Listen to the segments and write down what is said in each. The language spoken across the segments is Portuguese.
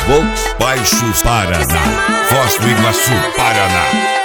Volks Baixos Paraná, Foz do Iguaçu, Paraná.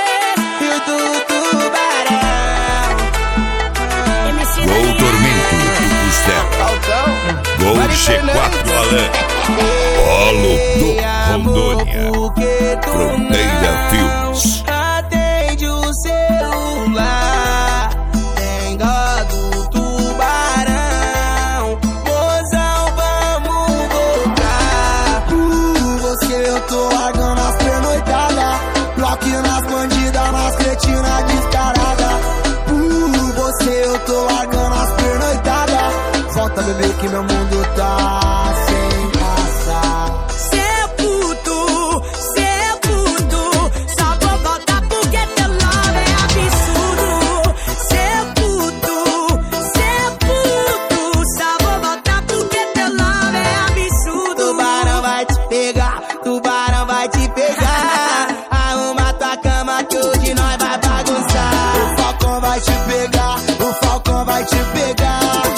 Gol Tormento do Costela, Gol G4 Alan, Polo do Rondônia, Fronteira Filmes. Atende o celular, tem dó do tubarão. Mozão, vamos voltar. Por você eu tô largando as pernoitadas, bloque nas bandidas, nas cretinas descaradas. Por você eu tô largando as pernoitadas. Volta, bebê, que meu mundo tá sem passar. Cê puto, só vou voltar porque teu love é absurdo. Cê puto, só vou voltar porque teu love é absurdo. Tubarão vai te pegar, tubarão vai te pegar. Arruma tua cama que hoje nós vai bagunçar. O Falcão vai te pegar, o Falcão vai te pegar.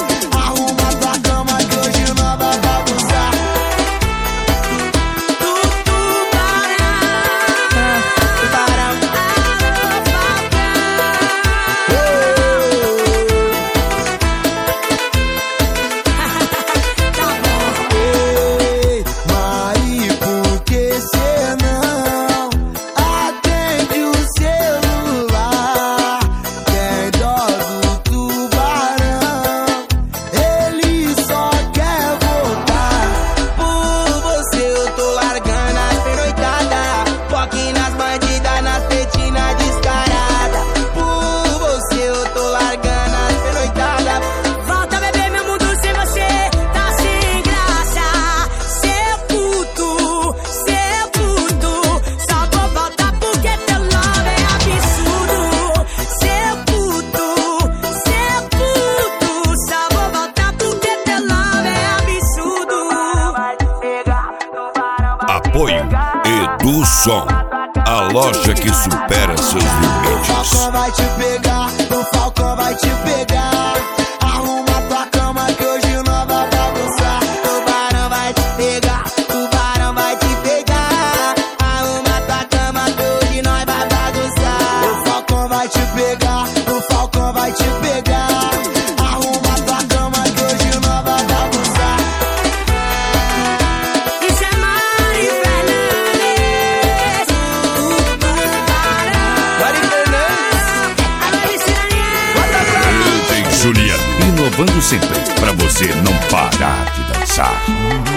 Apoio Edusom, a loja que supera seus limites. O Falcão vai te pegar, o Falcão vai te pegar. Arruma tua cama que hoje nós vai bagunçar. Tubarão vai te pegar, tubarão vai te pegar. Arruma tua cama que hoje nós vai bagunçar. O Falcão vai te pegar, o Falcão vai te pegar. Arruma tua cama que hoje nós vai bagunçar. Isso é Mari Fernandes, o Juliano, inovando sempre, pra você não parar de dançar.